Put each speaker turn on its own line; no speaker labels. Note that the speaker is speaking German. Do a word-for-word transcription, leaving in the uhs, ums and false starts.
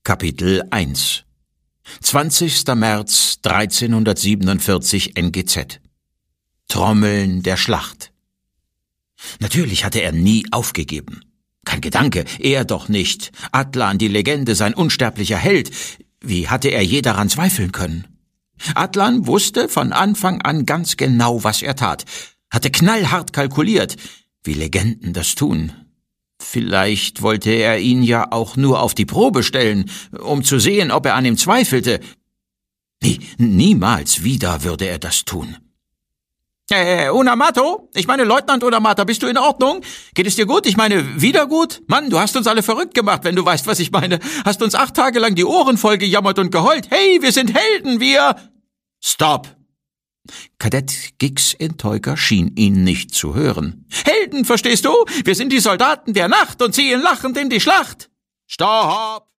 Kapitel eins zwanzigster März dreizehnhundertsiebenundvierzig N G Z. Trommeln der Schlacht. Natürlich hatte er nie aufgegeben. Kein Gedanke, er doch nicht. Atlan, die Legende, sein unsterblicher Held. Wie hatte er je daran zweifeln können? Atlan wusste von Anfang an ganz genau, was er tat, hatte knallhart kalkuliert, wie Legenden das tun. Vielleicht wollte er ihn ja auch nur auf die Probe stellen, um zu sehen, ob er an ihm zweifelte. Nie, niemals wieder würde er das tun. Äh, Unamato? Ich meine, Leutnant Unamata, bist du in Ordnung? Geht es dir gut? Ich meine, wieder gut? Mann, du hast uns alle verrückt gemacht, wenn du weißt, was ich meine. Hast uns acht Tage lang die Ohren voll gejammert und geheult. Hey, wir sind Helden, wir... Stopp! Kadett Gix Enteuker schien ihn nicht zu hören. Helden, verstehst du? Wir sind die Soldaten der Nacht und ziehen lachend in die Schlacht. Stopp!